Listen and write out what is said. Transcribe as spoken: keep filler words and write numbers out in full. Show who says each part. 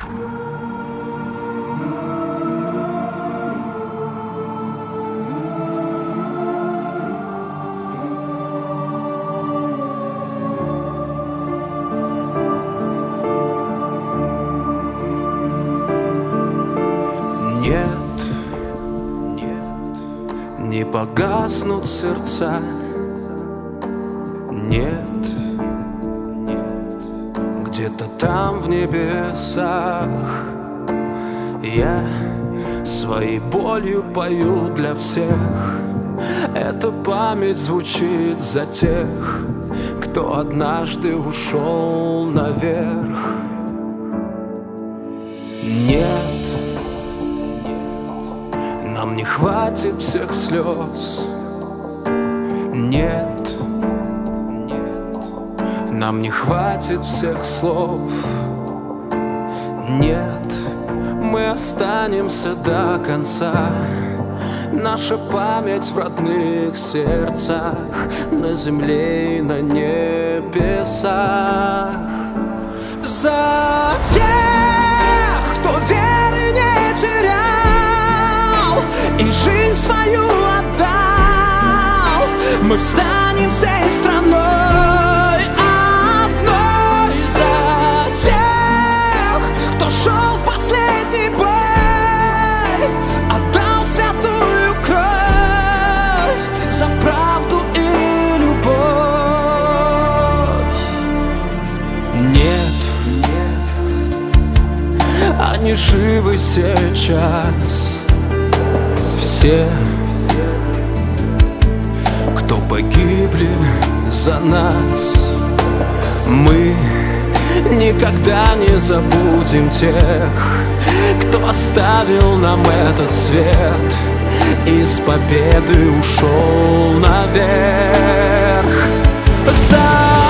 Speaker 1: Нет, нет, не погаснут сердца. Нет, нет, где-то там в небесах я своей болью пою для всех. Эта память звучит за тех, кто однажды ушел наверх. Нет, нам не хватит всех слез. Нет, нет, нам не хватит всех слов. Нет, мы останемся до конца. Наша память в родных сердцах, на земле и на небесах. За тех, кто веры не терял и жизнь свою отдал, мы встанем всей страной одной. За тех, кто шел в последний бой, отдал святую кровь за правду и любовь. Нет, они живы сейчас. Все, кто погибли за нас, мы никогда не забудем тех, кто оставил нам этот свет и с победой ушел наверх. За